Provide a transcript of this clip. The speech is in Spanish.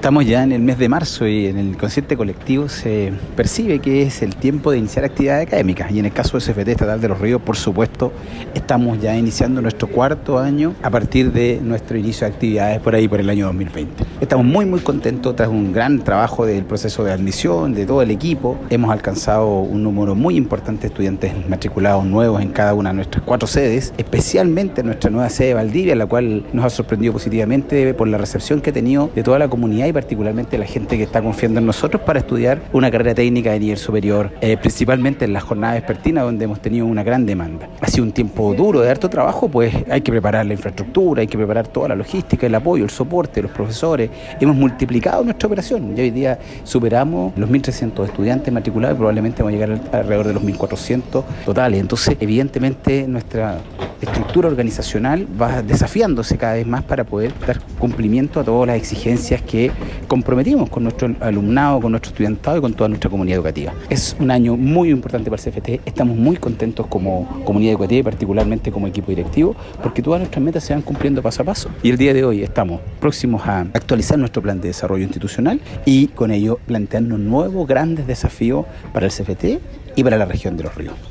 Estamos ya en el mes de marzo y en el consciente colectivo se percibe que es el tiempo de iniciar actividades académicas, y en el caso de CFT Estatal de Los Ríos, por supuesto, estamos ya iniciando nuestro cuarto año a partir de nuestro inicio de actividades por ahí por el año 2020. Estamos muy contentos tras un gran trabajo del proceso de admisión de todo el equipo. Hemos alcanzado un número muy importante de estudiantes matriculados nuevos en cada una de nuestras 4 sedes, especialmente en nuestra nueva sede de Valdivia, la cual nos ha sorprendido positivamente por la recepción que ha tenido de toda la comunidad y particularmente la gente que está confiando en nosotros para estudiar una carrera técnica de nivel superior, principalmente en las jornadas vespertinas, donde hemos tenido una gran demanda. Ha sido un tiempo duro, de harto trabajo, pues hay que preparar la infraestructura, hay que preparar toda la logística, el apoyo, el soporte, los profesores. Hemos multiplicado nuestra operación y hoy día superamos los 1.300 estudiantes matriculados y probablemente vamos a llegar alrededor de los 1.400 totales. Entonces, evidentemente, nuestra estructura organizacional va desafiándose cada vez más para poder dar cumplimiento a todas las exigencias que comprometimos con nuestro alumnado, con nuestro estudiantado y con toda nuestra comunidad educativa. Es un año muy importante para el CFT, estamos muy contentos como comunidad educativa y particularmente como equipo directivo, porque todas nuestras metas se van cumpliendo paso a paso, y el día de hoy estamos próximos a actualizar nuestro plan de desarrollo institucional y con ello plantearnos nuevos grandes desafíos para el CFT y para la región de Los Ríos.